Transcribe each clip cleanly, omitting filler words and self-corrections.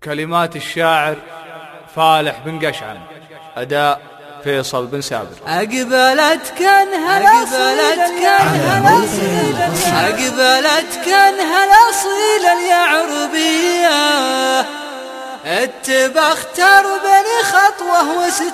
كلمات الشاعر فالح بن قشعم، أداء فيصل بن سابر. أقبلت كنها الأصيل اليعربية، اتبختر بني خطوة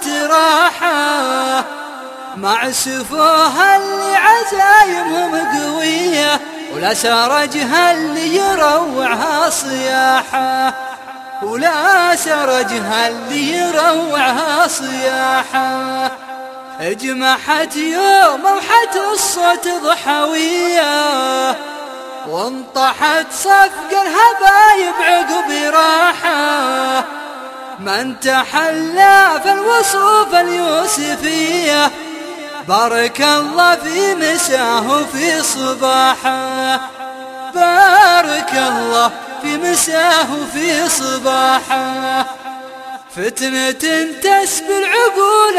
واستراحة، مع سفوها اللي عزايمهم قوية، ولا سرجها اللي يروعها صياحة، ولا سرجها اللي يروعها صياحة. اجمحت يوم وحت الصوت ضحوية، وانطحت صفق الهبايب عقب راحة، من تحلى في الوصوف اليوسفية، بارك الله في مساه وفي صباحه، بارك الله في مساه وفي صباحه. فتنة تسبي العقول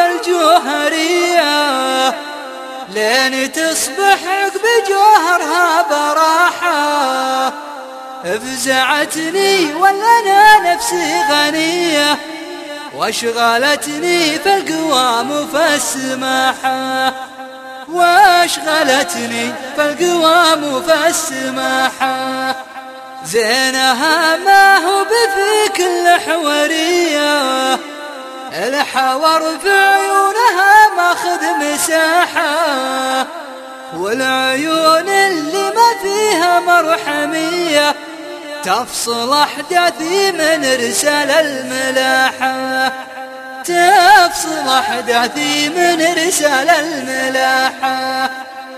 الجوهرية، لين تصبح عقب جوهرها براحة. افزعتني ولا نفسي غنية، واشغلتني في القوام وفي السماحة، واشغلتني في القوام وفي السماحة. زينها ما هو بفيك الحورية، الحور في عيونها ماخذ مساحة، والعيون اللي ما فيها مرحمية، تفصل أحداثي من رسال الملاحة، تفصل أحداثي من رسال الملاحة.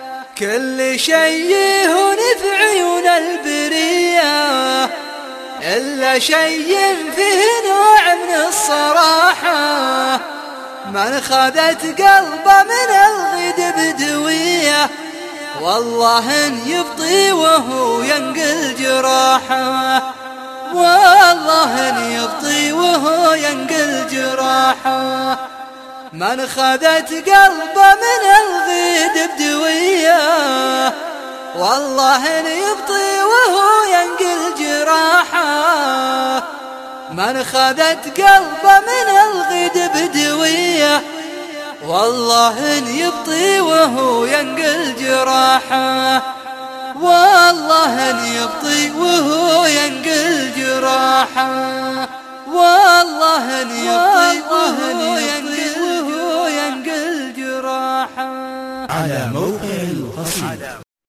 كل شيء هون في عيون البرية، إلا شيء فيه نوع من الصراحة، من خذت قلبه من الغد بدوية، والله إن يبطي وهو ينقل جراحه، والله إن يبطي وهو ينقل جراحه. من خذت قلبه من الغد بدوية، والله إن يبطي وهو ينقل جراحه. من خذت قلبه من الغد بدوية، والله إن يبطي وهو ينقل جراحه، والله إن يبطي وهو ينقل جراحه، والله إن يبطي وهو ينقل جراحه. على موقع